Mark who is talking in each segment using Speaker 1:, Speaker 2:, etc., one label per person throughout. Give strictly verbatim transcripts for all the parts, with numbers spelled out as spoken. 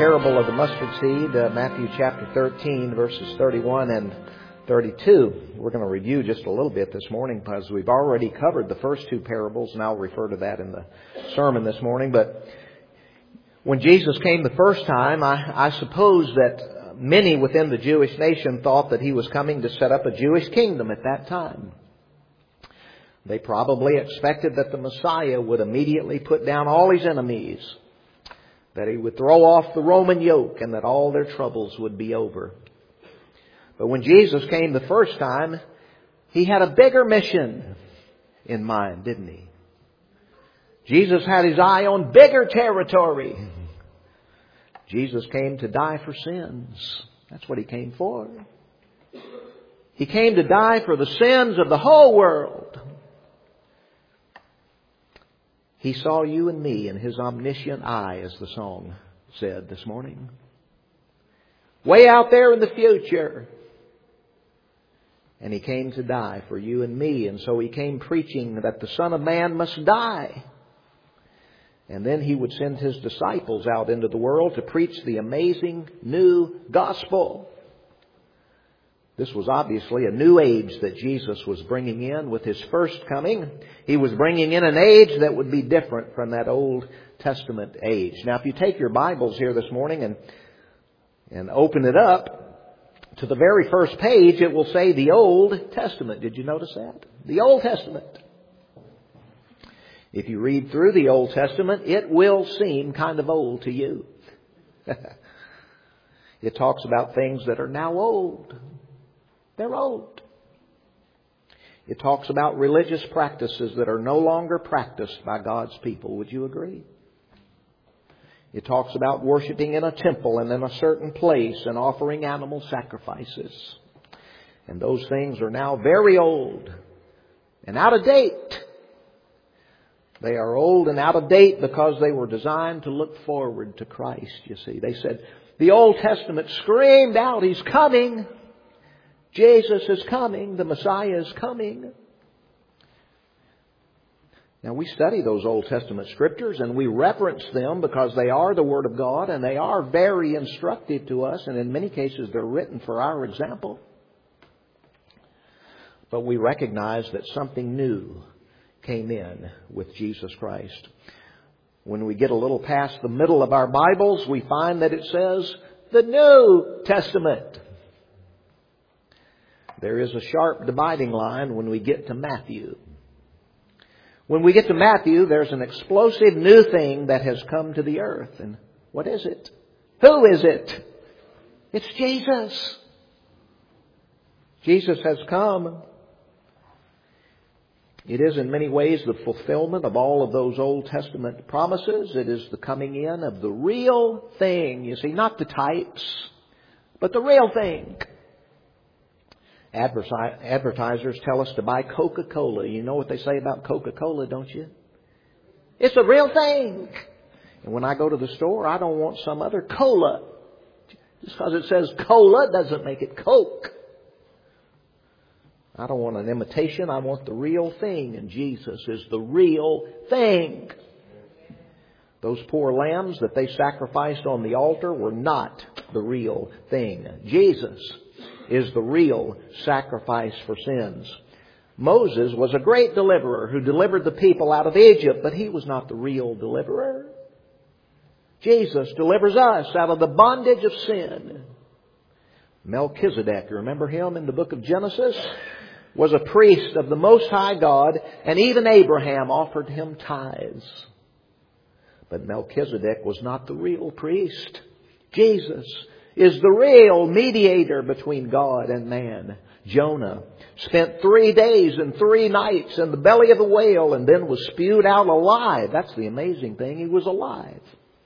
Speaker 1: parable of the mustard seed, uh, Matthew chapter thirteen, verses thirty-one and thirty-two. We're going to review just a little bit this morning because we've already covered the first two parables, and I'll refer to that in the sermon this morning. But when Jesus came the first time, I, I suppose that many within the Jewish nation thought that He was coming to set up a Jewish kingdom at that time. They probably expected that the Messiah would immediately put down all His enemies, that He would throw off the Roman yoke, and that all their troubles would be over. But when Jesus came the first time, He had a bigger mission in mind, didn't He? Jesus had His eye on bigger territory. Jesus came to die for sins. That's what He came for. He came to die for the sins of the whole world. He saw you and me in His omniscient eye, as the song said this morning. Way out there in the future. And He came to die for you and me. And so He came preaching that the Son of Man must die. And then He would send His disciples out into the world to preach the amazing new gospel. This was obviously a new age that Jesus was bringing in with His first coming. He was bringing in an age that would be different from that Old Testament age. Now, if you take your Bibles here this morning and, and open it up to the very first page, it will say the Old Testament. Did you notice that? The Old Testament. If you read through the Old Testament, it will seem kind of old to you. It talks about things that are now old. They're old. It talks about religious practices that are no longer practiced by God's people. Would you agree? It talks about worshiping in a temple and in a certain place and offering animal sacrifices. And those things are now very old and out of date. They are old and out of date because they were designed to look forward to Christ, you see. They said, the Old Testament screamed out, He's coming. Jesus is coming. The Messiah is coming. Now, we study those Old Testament scriptures and we reverence them because they are the Word of God and they are very instructive to us, and in many cases they're written for our example. But we recognize that something new came in with Jesus Christ. When we get a little past the middle of our Bibles, we find that it says the New Testament. There is a sharp dividing line when we get to Matthew. When we get to Matthew, there's an explosive new thing that has come to the earth. And what is it? Who is it? It's Jesus. Jesus has come. It is in many ways the fulfillment of all of those Old Testament promises. It is the coming in of the real thing. You see, not the types, but the real thing. Advertisers tell us to buy Coca-Cola. You know what they say about Coca-Cola, don't you? It's the real thing. And when I go to the store, I don't want some other cola. Just because it says cola doesn't make it Coke. I don't want an imitation. I want the real thing. And Jesus is the real thing. Those poor lambs that they sacrificed on the altar were not the real thing. Jesus is the real sacrifice for sins. Moses was a great deliverer who delivered the people out of Egypt, but he was not the real deliverer. Jesus delivers us out of the bondage of sin. Melchizedek, you remember him in the book of Genesis, was a priest of the Most High God, and even Abraham offered him tithes. But Melchizedek was not the real priest. Jesus is the real mediator between God and man. Jonah spent three days and three nights in the belly of the whale and then was spewed out alive. That's the amazing thing. He was alive.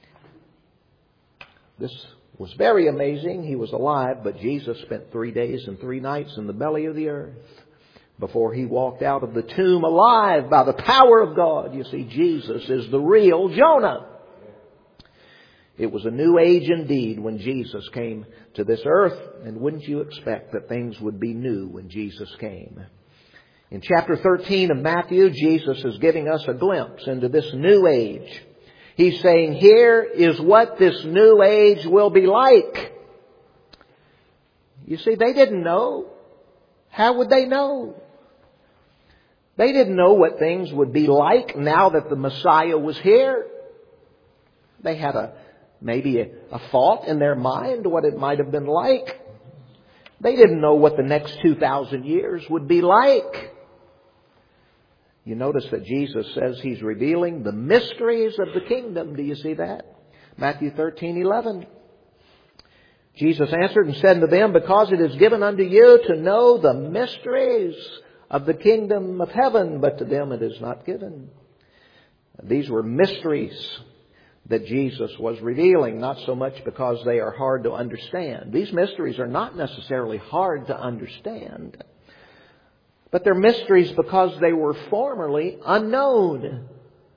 Speaker 1: This was very amazing. He was alive, but Jesus spent three days and three nights in the belly of the earth before He walked out of the tomb alive by the power of God. You see, Jesus is the real Jonah. It was a new age indeed when Jesus came to this earth. And wouldn't you expect that things would be new when Jesus came? In chapter thirteen of Matthew, Jesus is giving us a glimpse into this new age. He's saying, here is what this new age will be like. You see, they didn't know. How would they know? They didn't know what things would be like now that the Messiah was here. They had a maybe a, a thought in their mind what it might have been like. They didn't know what the next two thousand years would be like. You notice that Jesus says He's revealing the mysteries of the kingdom. Do you see that? Matthew thirteen eleven. Jesus answered and said unto them, because it is given unto you to know the mysteries of the kingdom of heaven, but to them it is not given. These were mysteries that Jesus was revealing, not so much because they are hard to understand. These mysteries are not necessarily hard to understand, but they're mysteries because they were formerly unknown.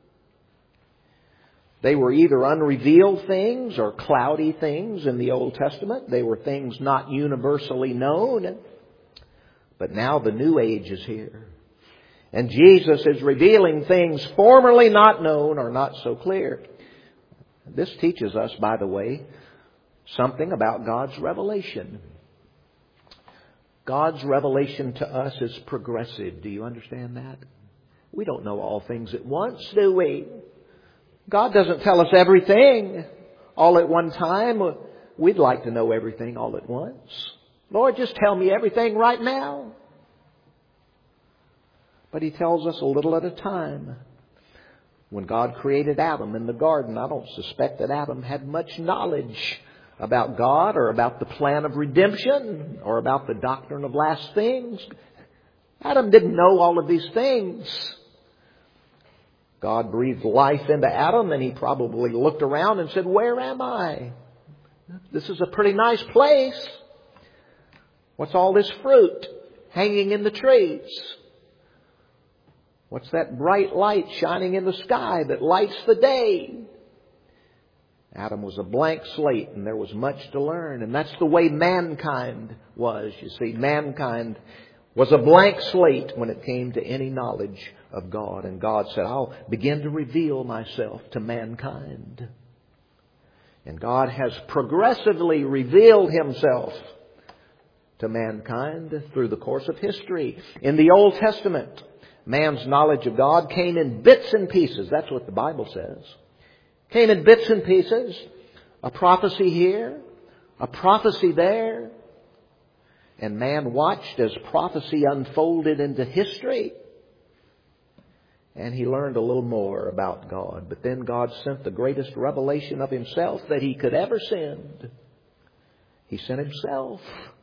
Speaker 1: They were either unrevealed things or cloudy things in the Old Testament. They were things not universally known. But now the new age is here. And Jesus is revealing things formerly not known or not so clear. This teaches us, by the way, something about God's revelation. God's revelation to us is progressive. Do you understand that? We don't know all things at once, do we? God doesn't tell us everything all at one time. We'd like to know everything all at once. Lord, just tell me everything right now. But He tells us a little at a time. When God created Adam in the garden, I don't suspect that Adam had much knowledge about God or about the plan of redemption or about the doctrine of last things. Adam didn't know all of these things. God breathed life into Adam and he probably looked around and said, where am I? This is a pretty nice place. What's all this fruit hanging in the trees? What's that bright light shining in the sky that lights the day? Adam was a blank slate and there was much to learn. And that's the way mankind was. You see, mankind was a blank slate when it came to any knowledge of God. And God said, I'll begin to reveal myself to mankind. And God has progressively revealed Himself to mankind through the course of history. In the Old Testament, man's knowledge of God came in bits and pieces. That's what the Bible says. Came in bits and pieces. A prophecy here, a prophecy there. And man watched as prophecy unfolded into history. And he learned a little more about God. But then God sent the greatest revelation of Himself that He could ever send. He sent Himself.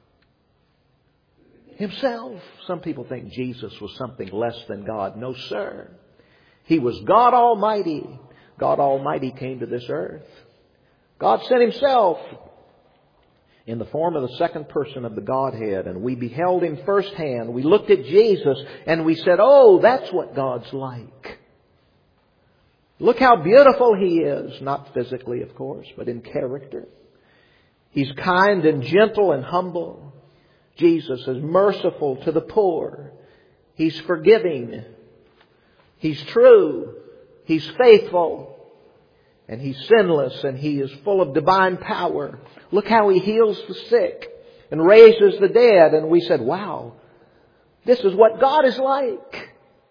Speaker 1: Himself. Some people think Jesus was something less than God. No, sir. He was God Almighty. God Almighty came to this earth. God sent Himself in the form of the second person of the Godhead. And we beheld Him firsthand. We looked at Jesus and we said, oh, that's what God's like. Look how beautiful He is. Not physically, of course, but in character. He's kind and gentle and humble. Jesus is merciful to the poor. He's forgiving. He's true. He's faithful. And He's sinless and He is full of divine power. Look how He heals the sick and raises the dead. And we said, wow, this is what God is like.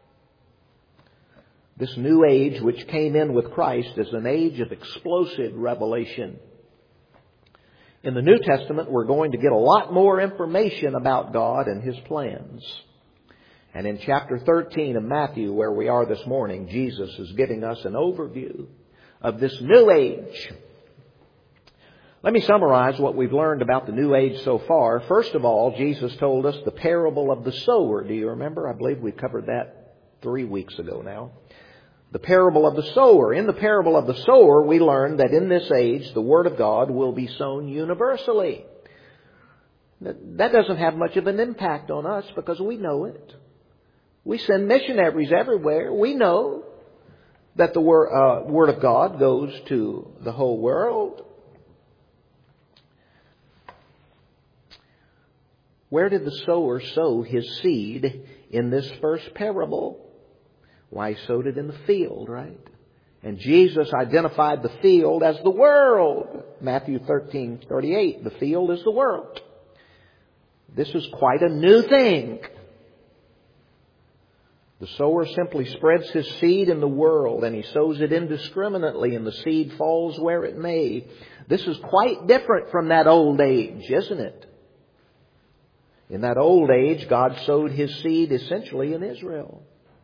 Speaker 1: This new age which came in with Christ is an age of explosive revelation. In the New Testament, we're going to get a lot more information about God and His plans. And in chapter thirteen of Matthew, where we are this morning, Jesus is giving us an overview of this new age. Let me summarize what we've learned about the new age so far. First of all, Jesus told us the parable of the sower. Do you remember? I believe we covered that three weeks ago now. The parable of the sower. In the parable of the sower, we learned that in this age, the Word of God will be sown universally. That doesn't have much of an impact on us because we know it. We send missionaries everywhere. We know that the Word, uh, Word of God goes to the whole world. Where did the sower sow his seed in this first parable? Why, he sowed it in the field, right? And Jesus identified the field as the world. Matthew thirteen thirty-eight, the field is the world. This is quite a new thing. The sower simply spreads his seed in the world, and he sows it indiscriminately, and the seed falls where it may. This is quite different from that old age, isn't it? In that old age, God sowed His seed essentially in Israel.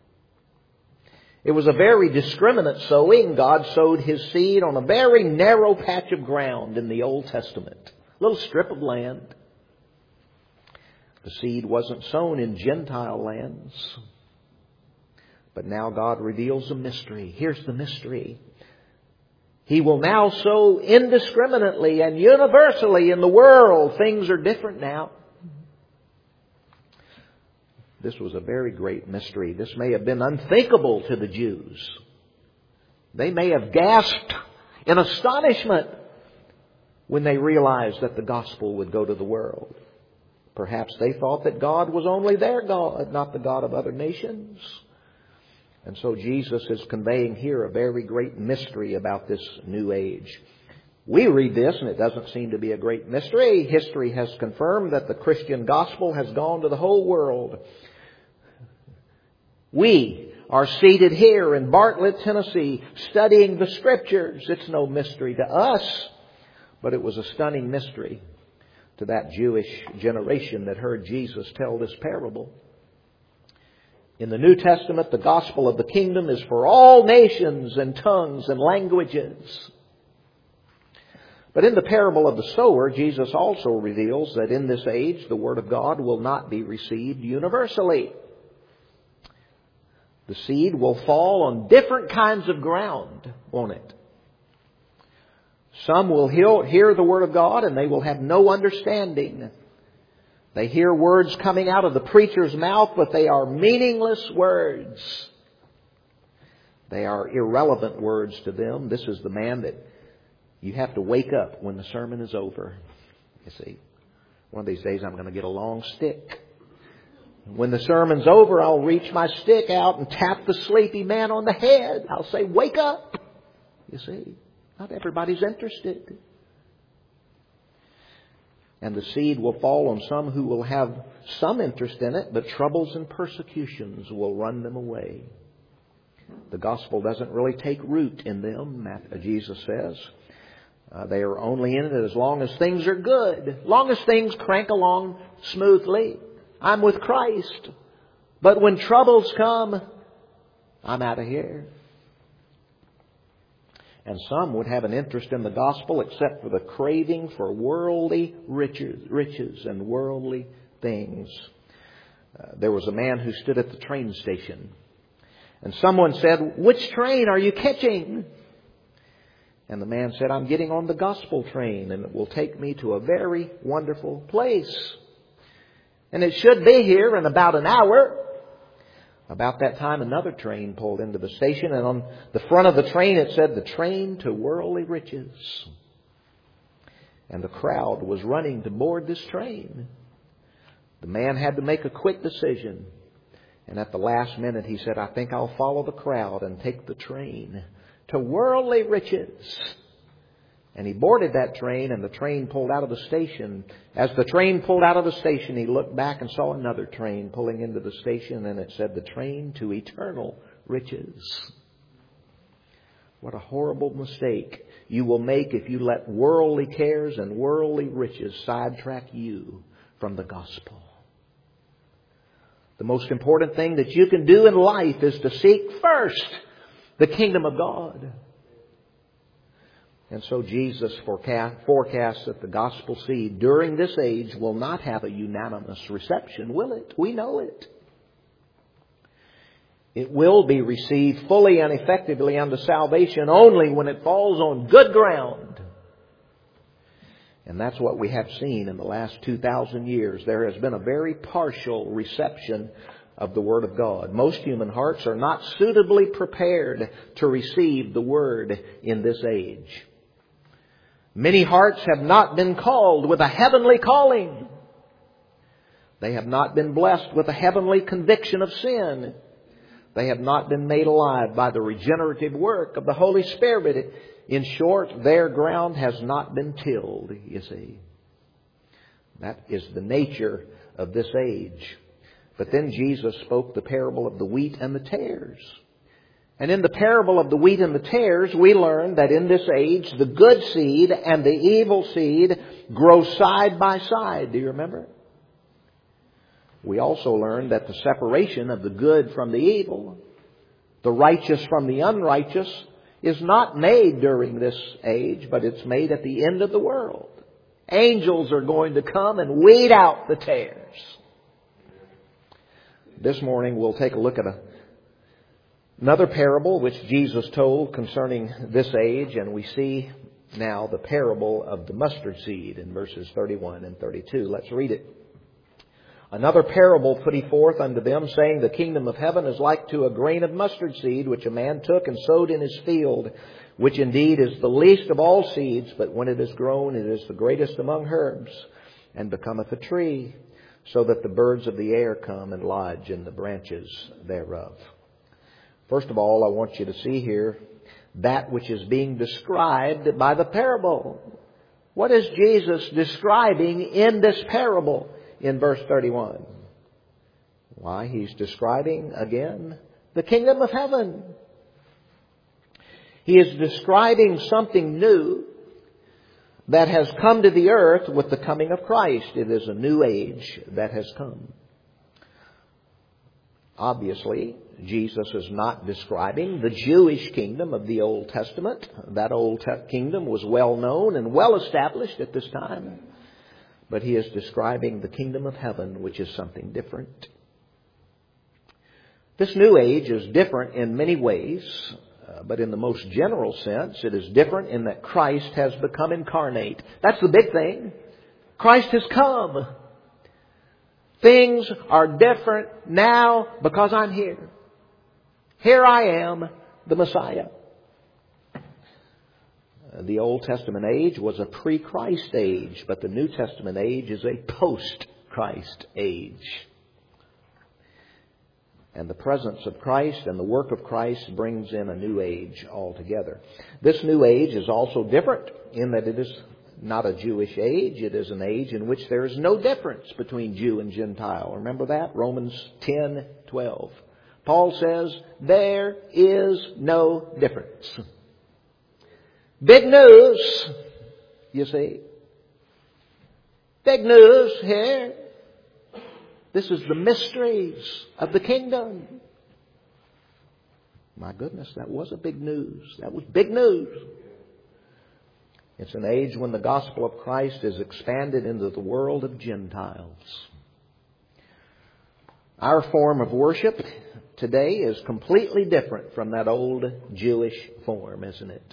Speaker 1: It was a very discriminate sowing. God sowed His seed on a very narrow patch of ground in the Old Testament. A little strip of land. The seed wasn't sown in Gentile lands. But now God reveals a mystery. Here's the mystery. He will now sow indiscriminately and universally in the world. Things are different now. This was a very great mystery. This may have been unthinkable to the Jews. They may have gasped in astonishment when they realized that the gospel would go to the world. Perhaps they thought that God was only their God, not the God of other nations. And so Jesus is conveying here a very great mystery about this new age. We read this and it doesn't seem to be a great mystery. History has confirmed that the Christian gospel has gone to the whole world. We are seated here in Bartlett, Tennessee, studying the Scriptures. It's no mystery to us, but it was a stunning mystery to that Jewish generation that heard Jesus tell this parable. In the New Testament, the gospel of the kingdom is for all nations and tongues and languages. But in the parable of the sower, Jesus also reveals that in this age, the Word of God will not be received universally. The seed will fall on different kinds of ground, won't it? Some will hear the Word of God and they will have no understanding. They hear words coming out of the preacher's mouth, but they are meaningless words. They are irrelevant words to them. This is the man that you have to wake up when the sermon is over. You see, one of these days I'm going to get a long stick. When the sermon's over, I'll reach my stick out and tap the sleepy man on the head. I'll say, wake up. You see, not everybody's interested. And the seed will fall on some who will have some interest in it, but troubles and persecutions will run them away. The gospel doesn't really take root in them, Jesus says. Uh, they are only in it as long as things are good. As long as things crank along smoothly. I'm with Christ. But when troubles come, I'm out of here. And some would have an interest in the gospel except for the craving for worldly riches, riches and worldly things. Uh, there was a man who stood at the train station. And someone said, which train are you catching? And the man said, I'm getting on the gospel train and it will take me to a very wonderful place. And it should be here in about an hour. About that time, another train pulled into the station, and on the front of the train it said, the train to worldly riches. And the crowd was running to board this train. The man had to make a quick decision. And at the last minute he said, I think I'll follow the crowd and take the train to worldly riches. And he boarded that train, and the train pulled out of the station. As the train pulled out of the station, he looked back and saw another train pulling into the station, and it said, the train to eternal riches. What a horrible mistake you will make if you let worldly cares and worldly riches sidetrack you from the gospel. The most important thing that you can do in life is to seek first the kingdom of God. And so Jesus forecasts that the gospel seed during this age will not have a unanimous reception, will it? We know it. It will be received fully and effectively unto salvation only when it falls on good ground. And that's what we have seen in the last two thousand years. There has been a very partial reception of the Word of God. Most human hearts are not suitably prepared to receive the Word in this age. Many hearts have not been called with a heavenly calling. They have not been blessed with a heavenly conviction of sin. They have not been made alive by the regenerative work of the Holy Spirit. In short, their ground has not been tilled, you see. That is the nature of this age. But then Jesus spoke the parable of the wheat and the tares. And in the parable of the wheat and the tares, we learn that in this age, the good seed and the evil seed grow side by side. Do you remember? We also learn that the separation of the good from the evil, the righteous from the unrighteous, is not made during this age, but it's made at the end of the world. Angels are going to come and weed out the tares. This morning we'll take a look at a, another parable which Jesus told concerning this age, and we see now the parable of the mustard seed in verses thirty-one and thirty-two. Let's read it. Another parable put he forth unto them, saying, The kingdom of heaven is like to a grain of mustard seed, which a man took and sowed in his field, which indeed is the least of all seeds, but when it is grown, it is the greatest among herbs, and becometh a tree, so that the birds of the air come and lodge in the branches thereof. First of all, I want you to see here that which is being described by the parable. What is Jesus describing in this parable in verse thirty-one? Why, he's describing again the kingdom of heaven. He is describing something new that has come to the earth with the coming of Christ. It is a new age that has come. Obviously, Jesus is not describing the Jewish kingdom of the Old Testament. That Old kingdom was well known and well established at this time. But he is describing the kingdom of heaven, which is something different. This new age is different in many ways. Uh, but in the most general sense, it is different in that Christ has become incarnate. That's the big thing. Christ has come. Things are different now because I'm here. Here I am, the Messiah. Uh, the Old Testament age was a pre-Christ age, but the New Testament age is a post-Christ age. And the presence of Christ and the work of Christ brings in a new age altogether. This new age is also different in that it is not a Jewish age. It is an age in which there is no difference between Jew and Gentile. Remember that? Romans ten twelve. Paul says, there is no difference. Big news, you see. Big news here. This is the mysteries of the kingdom. My goodness, that was a big news. That was big news. It's an age when the gospel of Christ is expanded into the world of Gentiles. Our form of worship today is completely different from that old Jewish form, isn't it?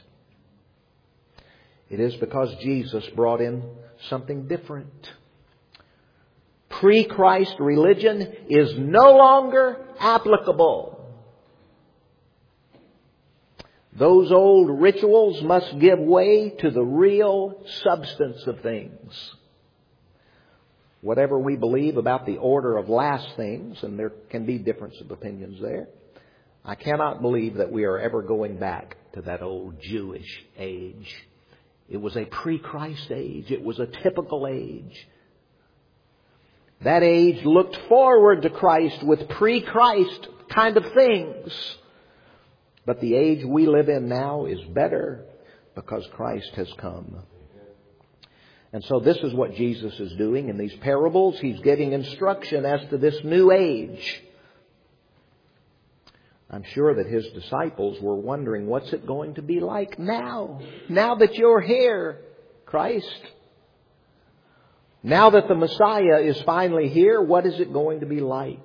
Speaker 1: It is because Jesus brought in something different. Pre-Christ religion is no longer applicable. Those old rituals must give way to the real substance of things. Whatever we believe about the order of last things, and there can be difference of opinions there, I cannot believe that we are ever going back to that old Jewish age. It was a pre-Christ age. It was a typical age. That age looked forward to Christ with pre-Christ kind of things. But the age we live in now is better because Christ has come. And so this is what Jesus is doing in these parables. He's giving instruction as to this new age. I'm sure that his disciples were wondering, what's it going to be like now? Now that you're here, Christ. Now that the Messiah is finally here, what is it going to be like?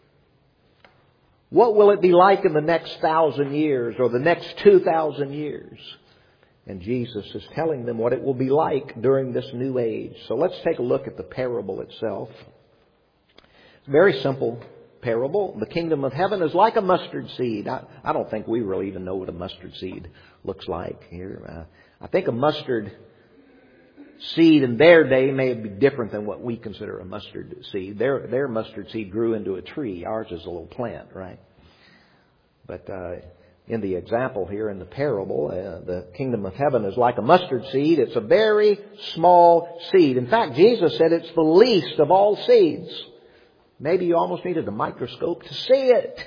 Speaker 1: What will it be like in the next thousand years or the next two thousand years? And Jesus is telling them what it will be like during this new age. So let's take a look at the parable itself. It's a very simple parable. The kingdom of heaven is like a mustard seed. I, I don't think we really even know what a mustard seed looks like here. Uh, I think a mustard seed in their day may be different than what we consider a mustard seed. Their, their mustard seed grew into a tree. Ours is a little plant, right? But uh, in the example here, in the parable, uh, the kingdom of heaven is like a mustard seed. It's a very small seed. In fact, Jesus said it's the least of all seeds. Maybe you almost needed a microscope to see it.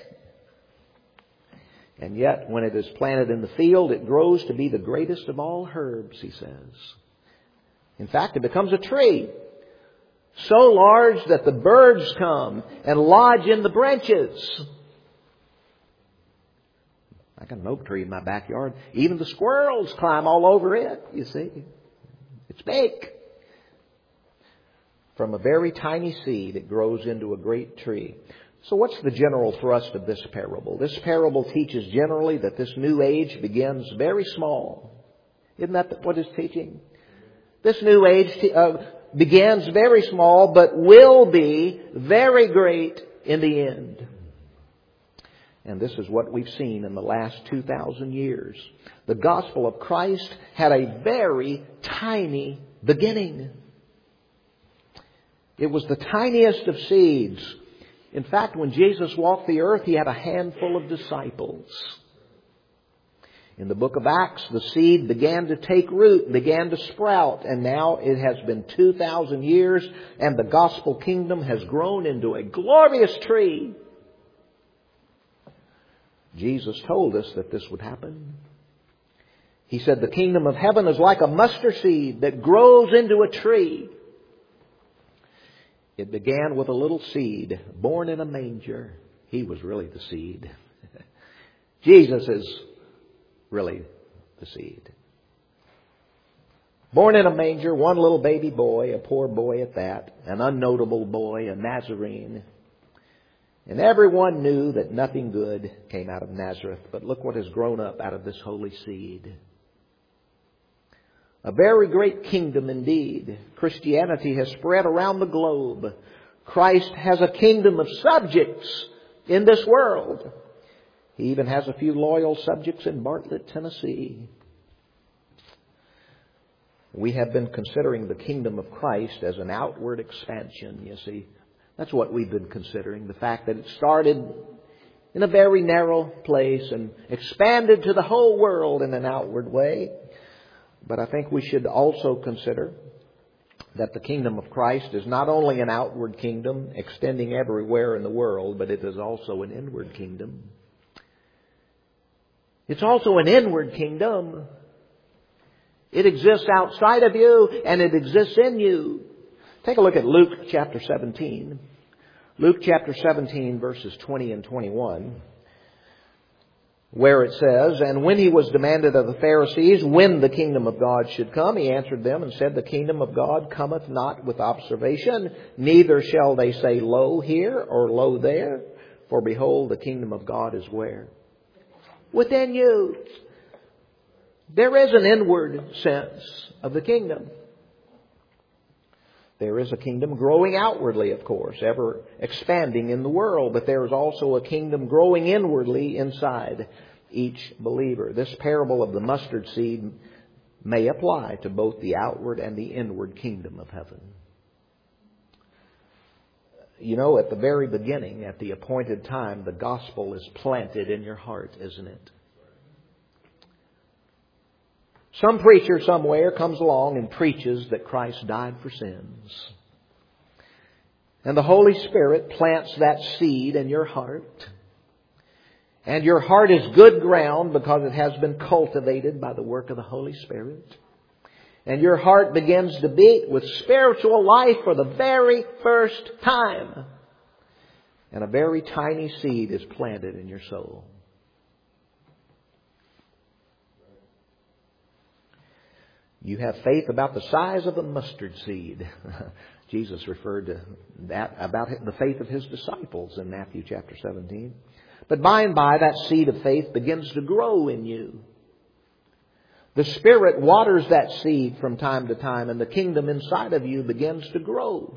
Speaker 1: And yet, when it is planted in the field, it grows to be the greatest of all herbs, he says. In fact, it becomes a tree, so large that the birds come and lodge in the branches. I got an oak tree in my backyard. Even the squirrels climb all over it, you see. It's big. From a very tiny seed, it grows into a great tree. So what's the general thrust of this parable? This parable teaches generally that this new age begins very small. Isn't that what it's teaching? This new age uh, begins very small, but will be very great in the end. And this is what we've seen in the last two thousand years. The gospel of Christ had a very tiny beginning. It was the tiniest of seeds. In fact, when Jesus walked the earth, he had a handful of disciples. In the book of Acts, the seed began to take root, began to sprout, and now it has been two thousand years, and the gospel kingdom has grown into a glorious tree. Jesus told us that this would happen. He said the kingdom of heaven is like a mustard seed that grows into a tree. It began with a little seed born in a manger. He was really the seed. Jesus is really the seed. Born in a manger, one little baby boy, a poor boy at that, an unnotable boy, a Nazarene. And everyone knew that nothing good came out of Nazareth. But look what has grown up out of this holy seed. A very great kingdom indeed. Christianity has spread around the globe. Christ has a kingdom of subjects in this world. He even has a few loyal subjects in Bartlett, Tennessee. We have been considering the kingdom of Christ as an outward expansion, you see. That's what we've been considering. The fact that it started in a very narrow place and expanded to the whole world in an outward way. But I think we should also consider that the kingdom of Christ is not only an outward kingdom extending everywhere in the world, but it is also an inward kingdom. It's also an inward kingdom. It exists outside of you and it exists in you. Take a look at Luke chapter seventeen. Luke chapter seventeen, verses twenty and twenty-one. Where it says, "And when he was demanded of the Pharisees when the kingdom of God should come, he answered them and said, The kingdom of God cometh not with observation, neither shall they say, Lo here, or Lo there. For behold, the kingdom of God is where? Within you." There is an inward sense of the kingdom. There is a kingdom growing outwardly, of course, ever expanding in the world. But there is also a kingdom growing inwardly inside each believer. This parable of the mustard seed may apply to both the outward and the inward kingdom of heaven. You know, at the very beginning, at the appointed time, the gospel is planted in your heart, isn't it? Some preacher somewhere comes along and preaches that Christ died for sins. And the Holy Spirit plants that seed in your heart. And your heart is good ground because it has been cultivated by the work of the Holy Spirit. And your heart begins to beat with spiritual life for the very first time. And a very tiny seed is planted in your soul. You have faith about the size of a mustard seed. Jesus referred to that about the faith of His disciples in Matthew chapter seventeen. But by and by, that seed of faith begins to grow in you. The Spirit waters that seed from time to time, and the kingdom inside of you begins to grow.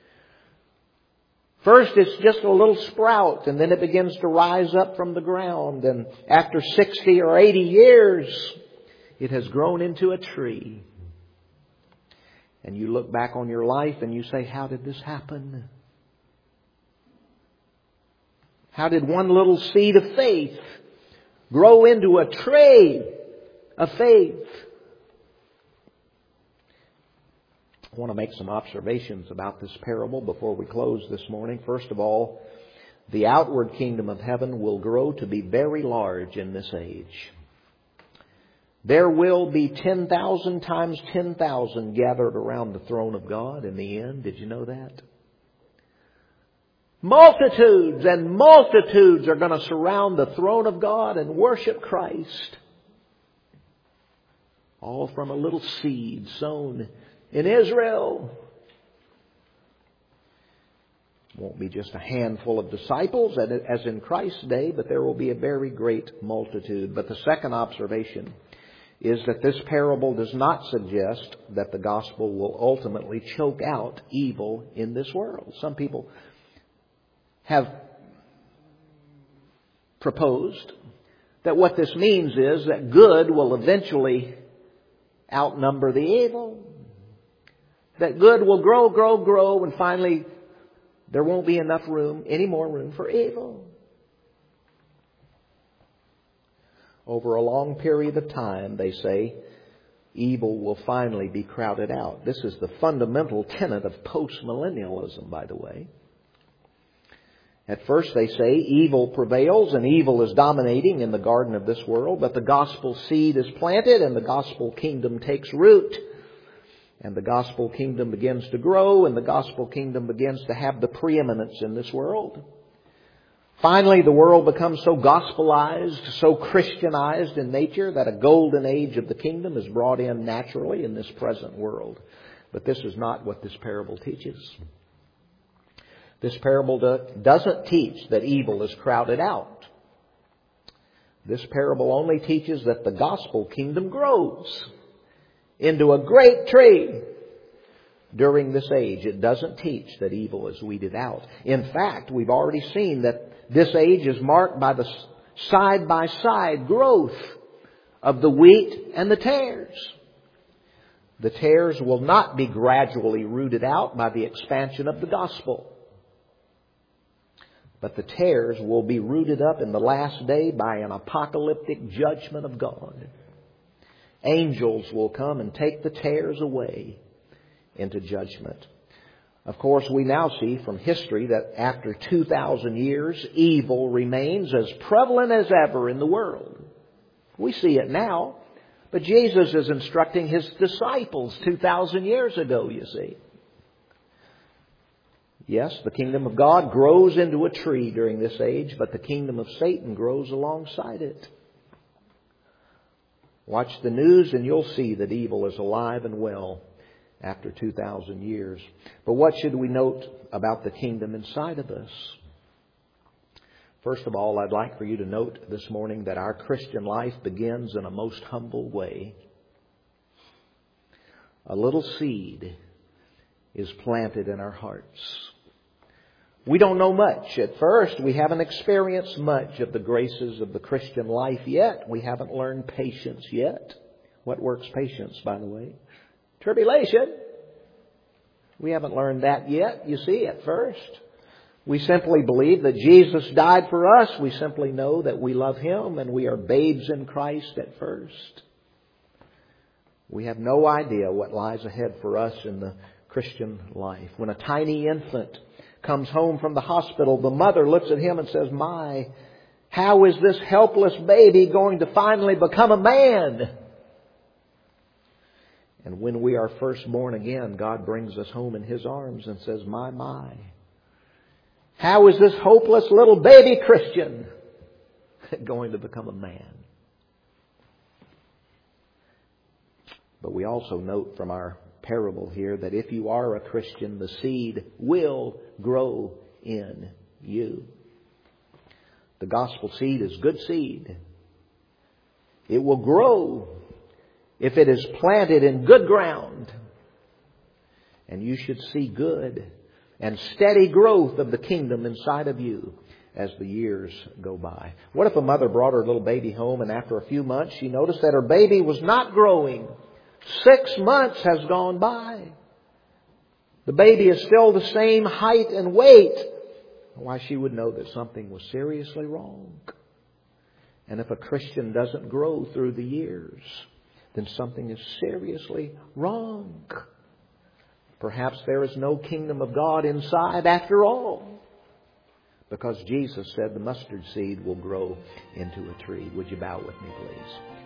Speaker 1: First, it's just a little sprout, and then it begins to rise up from the ground. And after sixty or eighty years, it has grown into a tree. And you look back on your life and you say, how did this happen? How did one little seed of faith grow into a tree of faith. I want to make some observations about this parable before we close this morning. First of all, the outward kingdom of heaven will grow to be very large in this age. There will be ten thousand times ten thousand gathered around the throne of God in the end. Did you know that? Multitudes and multitudes are going to surround the throne of God and worship Christ. All from a little seed sown in Israel. Won't be just a handful of disciples as in Christ's day, but there will be a very great multitude. But the second observation is that this parable does not suggest that the gospel will ultimately choke out evil in this world. Some people have proposed that what this means is that good will eventually outnumber the evil. That good will grow, grow, grow, and finally there won't be enough room, any more room for evil. Over a long period of time, they say, evil will finally be crowded out. This is the fundamental tenet of postmillennialism, by the way. At first they say evil prevails and evil is dominating in the garden of this world, but the gospel seed is planted and the gospel kingdom takes root. And the gospel kingdom begins to grow and the gospel kingdom begins to have the preeminence in this world. Finally, the world becomes so gospelized, so Christianized in nature that a golden age of the kingdom is brought in naturally in this present world. But this is not what this parable teaches. This parable doesn't teach that evil is crowded out. This parable only teaches that the gospel kingdom grows into a great tree during this age. It doesn't teach that evil is weeded out. In fact, we've already seen that this age is marked by the side-by-side growth of the wheat and the tares. The tares will not be gradually rooted out by the expansion of the gospel. But the tares will be rooted up in the last day by an apocalyptic judgment of God. Angels will come and take the tares away into judgment. Of course, we now see from history that after two thousand years, evil remains as prevalent as ever in the world. We see it now, but Jesus is instructing His disciples two thousand years ago, you see. Yes, the kingdom of God grows into a tree during this age, but the kingdom of Satan grows alongside it. Watch the news and you'll see that evil is alive and well after two thousand years. But what should we note about the kingdom inside of us? First of all, I'd like for you to note this morning that our Christian life begins in a most humble way. A little seed is planted in our hearts. We don't know much. At first, we haven't experienced much of the graces of the Christian life yet. We haven't learned patience yet. What works patience, by the way? Tribulation. We haven't learned that yet, you see, at first. We simply believe that Jesus died for us. We simply know that we love Him and we are babes in Christ at first. We have no idea what lies ahead for us in the Christian life. When a tiny infant comes home from the hospital, the mother looks at him and says, "My, how is this helpless baby going to finally become a man?" And when we are first born again, God brings us home in His arms and says, "My, my, how is this hopeless little baby Christian going to become a man?" But we also note from our parable here that if you are a Christian, the seed will grow in you. The gospel seed is good seed. It will grow if it is planted in good ground. And you should see good and steady growth of the kingdom inside of you as the years go by. What if a mother brought her little baby home and after a few months she noticed that her baby was not growing? Six months has gone by. The baby is still the same height and weight. Why, she would know that something was seriously wrong. And if a Christian doesn't grow through the years, then something is seriously wrong. Perhaps there is no kingdom of God inside after all. Because Jesus said the mustard seed will grow into a tree. Would you bow with me, please?